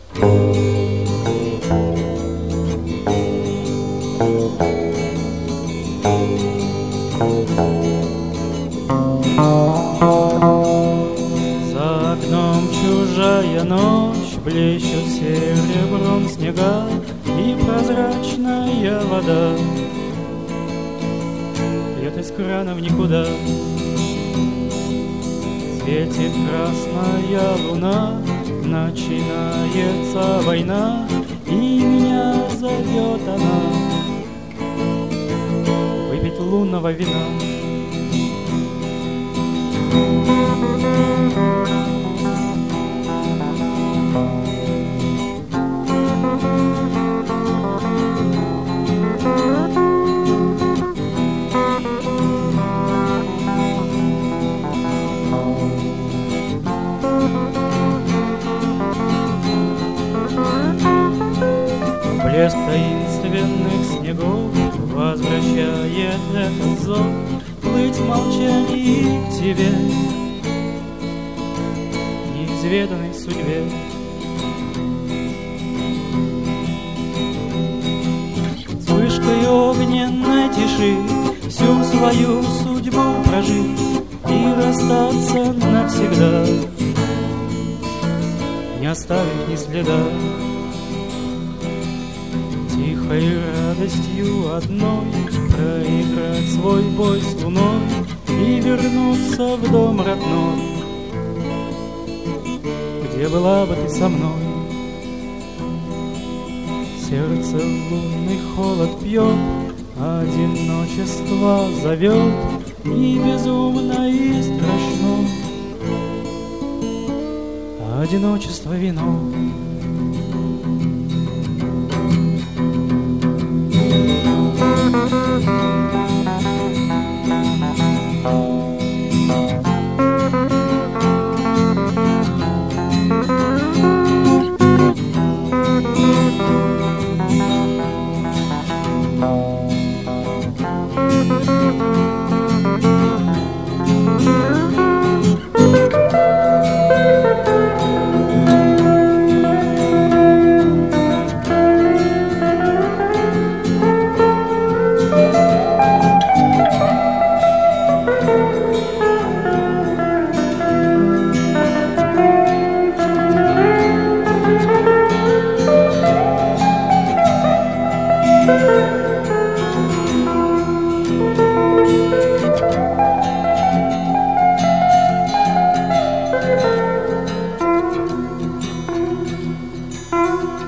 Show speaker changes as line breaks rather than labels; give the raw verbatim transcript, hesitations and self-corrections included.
За окном чужая ночь, блещут серебром снега и прозрачная вода бьет из крана в никуда. Светит красная луна, начинается война, и меня зовет она выпить лунного вина. Блеск таинственных снегов возвращает этот зов, плыть в молчании к тебе, неизведанной судьбе. Вспышкой огненной тиши всю свою судьбу прожить и расстаться навсегда, не оставив ни следа. Тихой радостью одной проиграть свой бой с луной и вернуться в дом родной, где была бы ты со мной. Сердце лунный холод пьет, одиночество зовет, и безумно, и страшно одиночество вино.
Thank you.